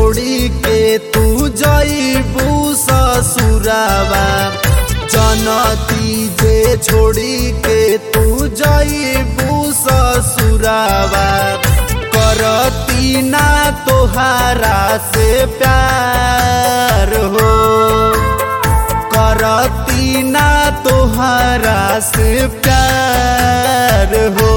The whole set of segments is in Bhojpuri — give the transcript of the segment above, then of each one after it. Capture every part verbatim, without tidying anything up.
छोड़ी के तू जईबू ससुरावा जनती जे छोड़ी के तू जईबू ससुरावा करती ना तोहारा से प्यार हो करती ना तोहारा से प्यार हो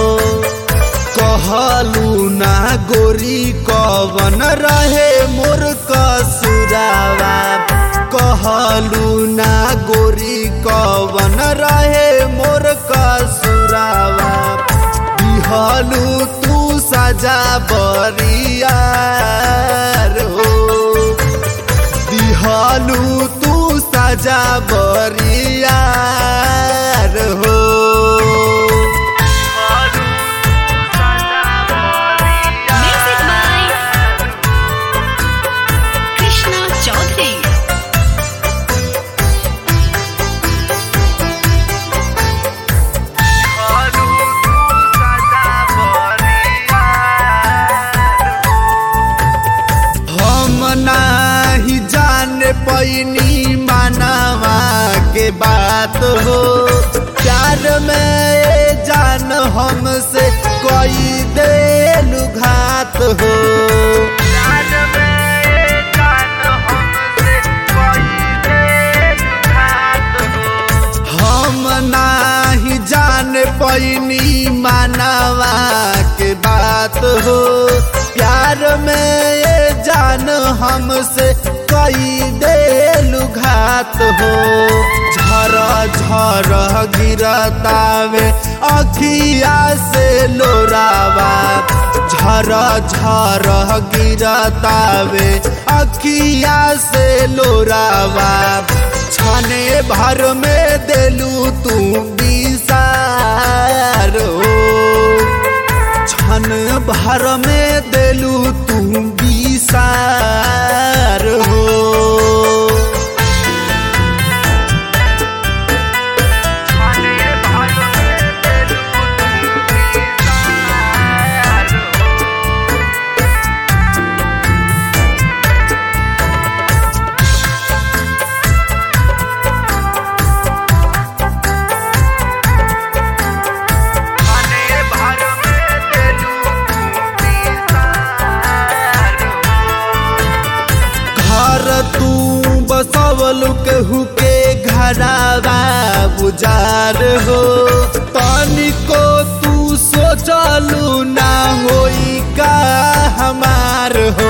कहलू ना गोरी कवन रहे मोर कसुरावा कहलू ना गोरी कवन रहे मोर कसुरावा दिहलू तू सजा बरियार हो दिहलू तू सजा बरियार हो नाही जान पैनी मानवा के बात हो प्यार में जान हमसे कोई देलु घात हो प्यार में जान हमसे कोई देलु घात हो हम नाही जान पैनी मानवा के बात हो प्यार में जान हमसे कई देलु घात हो झर झर गिरतावे अखिया से लोरावा झर झर गिरतावे अखिया से लोरावा छने भर में देलु तू बिसार हो छन भर में देलू तू बिसार हो तू बसवलू केहू के घरावा बुजार हो तनिको तू सोचलू ना होई का हमार हो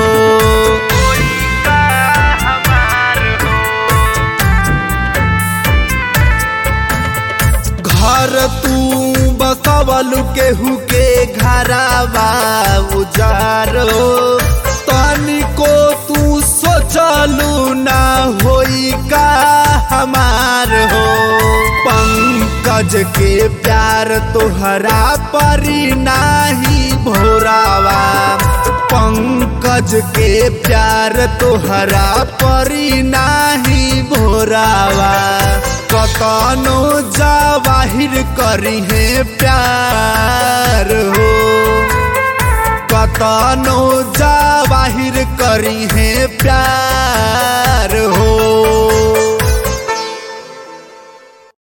घर तू बसवलू केहू के घरावा बुजार हो तनिको तू सोचलू ना होई का हमार हो पंकज के प्यार तोहरा परी नाही भोरावा पंकज के प्यार तोहरा परी नाही भोरावा कतनो जवाहिर करी है प्यार हो कतनो जवाहिर करी है प्यार